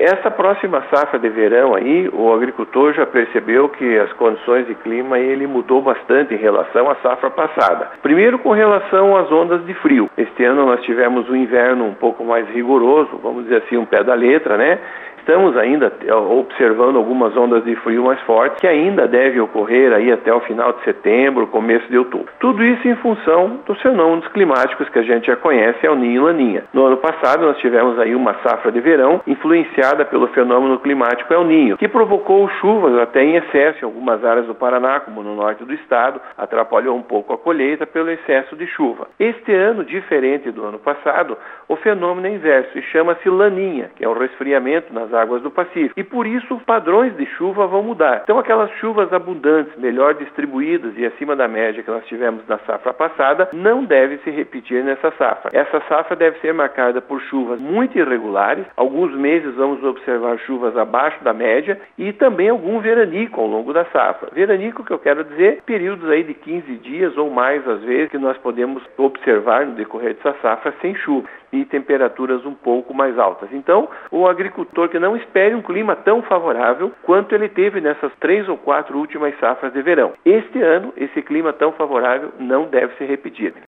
Essa próxima safra de verão aí, o agricultor já percebeu que as condições de clima ele mudou bastante em relação à safra passada. Primeiro com relação às ondas de frio. Este ano nós tivemos um inverno um pouco mais rigoroso, vamos dizer assim, um pé da letra, né? Estamos ainda observando algumas ondas de frio mais fortes que ainda devem ocorrer aí até o final de setembro, começo de outubro. Tudo isso em função dos fenômenos climáticos que a gente já conhece, El Niño e Laninha. No ano passado nós tivemos aí uma safra de verão influenciada pelo fenômeno climático El Niño, que provocou chuvas até em excesso em algumas áreas do Paraná, como no norte do estado, atrapalhou um pouco a colheita pelo excesso de chuva. Este ano, diferente do ano passado, o fenômeno é inverso e chama-se Laninha, que é o resfriamento nas águas do Pacífico. E por isso, padrões de chuva vão mudar. Então, aquelas chuvas abundantes, melhor distribuídas e acima da média que nós tivemos na safra passada, não deve se repetir nessa safra. Essa safra deve ser marcada por chuvas muito irregulares. Alguns meses vamos observar chuvas abaixo da média e também algum veranico ao longo da safra. Veranico, que eu quero dizer, períodos aí de 15 dias ou mais, às vezes, que nós podemos observar no decorrer dessa safra sem chuva e temperaturas um pouco mais altas. Então, o agricultor que não espere um clima tão favorável quanto ele teve nessas 3 ou 4 últimas safras de verão. Este ano, esse clima tão favorável não deve se repetir.